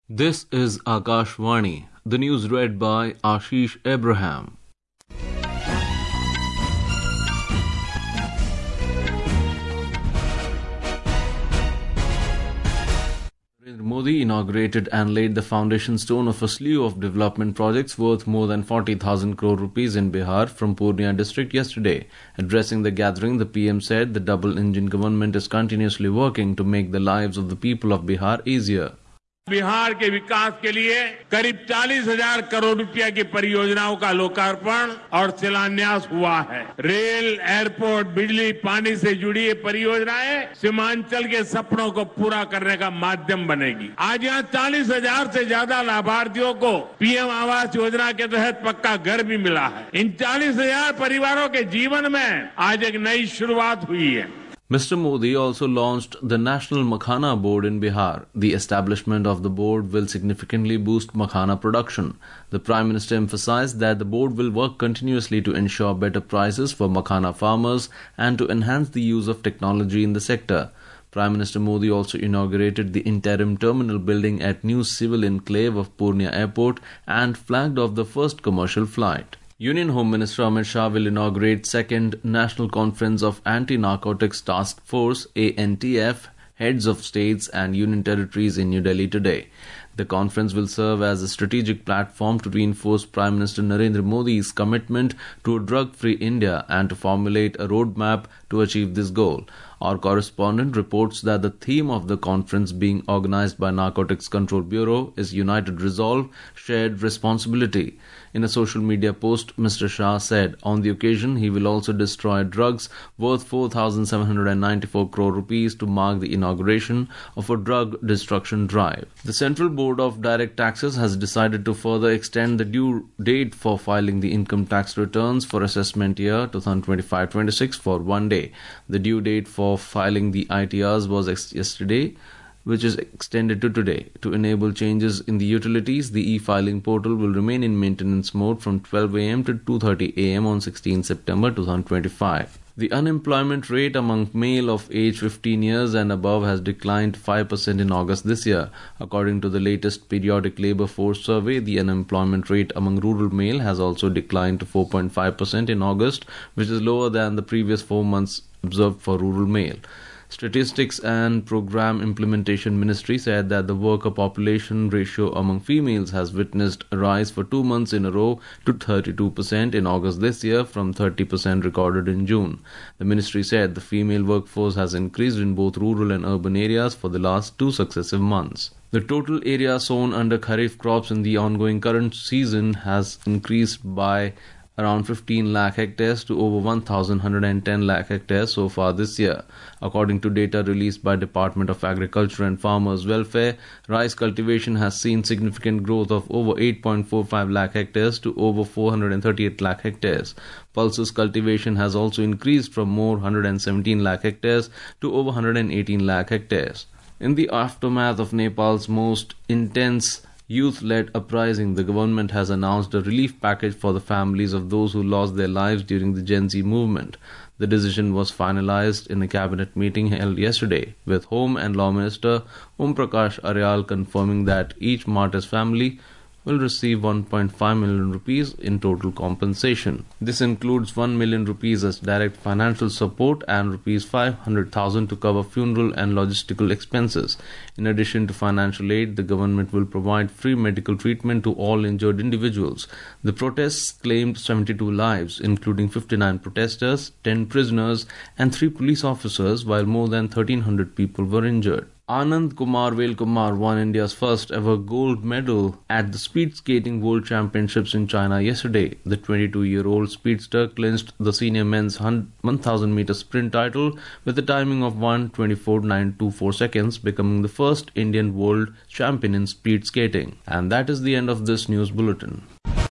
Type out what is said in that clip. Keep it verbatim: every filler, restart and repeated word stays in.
This is Akashvani. The news read by Ashish Abraham. Narendra Modi inaugurated and laid the foundation stone of a slew of development projects worth more than forty thousand crore rupees in Bihar from Purnia district yesterday. Addressing the gathering, the P M said the double-engine government is continuously working to make the lives of the people of Bihar easier. Bihar के विकास के लिए करीब चालीस हजार करोड़ रुपया की परियोजनाओं का लोकार्पण और शिलान्यास हुआ है। रेल, एयरपोर्ट, बिजली, पानी से जुड़ी ये परियोजनाएं सीमांचल के सपनों को पूरा करने का माध्यम बनेगी। आज यहाँ चालीस हजार से ज्यादा लाभार्थियों को पीएम आवास योजना के तहत पक्का घर भी मिला है। इन चालीस हजार परिवारों के जीवन में आज एक नई शुरुआत हुई है। Mister Modi also launched the National Makhana Board in Bihar. The establishment of the board will significantly boost makhana production. The Prime Minister emphasized that the board will work continuously to ensure better prices for makhana farmers and to enhance the use of technology in the sector. Prime Minister Modi also inaugurated the interim terminal building at new civil enclave of Purnia Airport and flagged off the first commercial flight. Union Home Minister Amit Shah will inaugurate second National Conference of Anti-Narcotics Task Force A N T F heads of states and union territories in New Delhi today. The conference will serve as a strategic platform to reinforce Prime Minister Narendra Modi's commitment to a drug-free India and to formulate a roadmap to achieve this goal. Our correspondent reports that the theme of the conference being organized by Narcotics Control Bureau is United Resolve, Shared Responsibility. In a social media post, Mister Shah said on the occasion he will also destroy drugs worth four thousand seven hundred ninety-four crore rupees to mark the inauguration of a drug destruction drive. The Central Board of Direct Taxes has decided to further extend the due date for filing the income tax returns for assessment year twenty twenty-five twenty-six for one day. The due date for filing the I T Rs was ex- yesterday, which is extended to today. To enable changes in the utilities, the e-filing portal will remain in maintenance mode from twelve a m to two thirty a m on sixteenth September twenty twenty-five. The unemployment rate among male of age fifteen years and above has declined five percent in August this year. According to the latest periodic labor force survey, the unemployment rate among rural male has also declined to four point five percent in August, which is lower than the previous four months observed for rural male. Statistics and Program Implementation Ministry said that the worker population ratio among females has witnessed a rise for two months in a row to thirty-two percent in August this year from thirty percent recorded in June. The ministry said the female workforce has increased in both rural and urban areas for the last two successive months. The total area sown under Kharif crops in the ongoing current season has increased by around fifteen lakh hectares to over one thousand one hundred ten lakh hectares so far this year. According to data released by Department of Agriculture and Farmers Welfare, rice cultivation has seen significant growth of over eight point four five lakh hectares to over four hundred thirty-eight lakh hectares. Pulses cultivation has also increased from more one hundred seventeen lakh hectares to over one hundred eighteen lakh hectares. In the aftermath of Nepal's most intense youth-led uprising, the government has announced a relief package for the families of those who lost their lives during the Gen Z movement. The decision was finalized in a cabinet meeting held yesterday, with Home and Law Minister Om Prakash Aryal confirming that each martyr's family will receive one point five million rupees in total compensation. This includes one million rupees as direct financial support and rupees five hundred thousand to cover funeral and logistical expenses. In addition to financial aid, the government will provide free medical treatment to all injured individuals. The protests claimed seventy-two lives, including fifty-nine protesters, ten prisoners, and three police officers, while more than thirteen hundred people were injured. Anand Kumar Velkumar won India's first ever gold medal at the Speed Skating World Championships in China yesterday. The twenty-two-year-old speedster clinched the senior men's one thousand meter sprint title with a timing of one twenty-four point nine two four seconds, becoming the first Indian world champion in speed skating. And that is the end of this news bulletin.